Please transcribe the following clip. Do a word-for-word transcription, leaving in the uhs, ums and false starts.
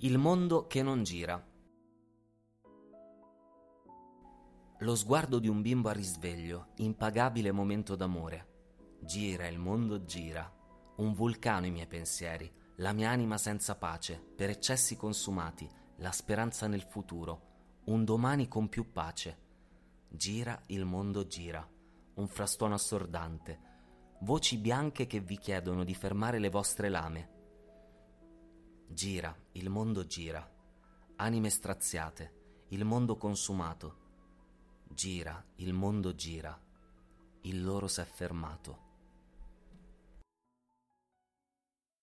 Il mondo che non gira. Lo sguardo di un bimbo a risveglio, impagabile momento d'amore. Gira, il mondo gira. Un vulcano i miei pensieri, la mia anima senza pace, per eccessi consumati, la speranza nel futuro, un domani con più pace. Gira, il mondo gira. Un frastuono assordante. Voci bianche che vi chiedono di fermare le vostre lame. Gira, il mondo gira. Anime straziate, il mondo consumato. Gira, il mondo gira. Il loro s'è fermato.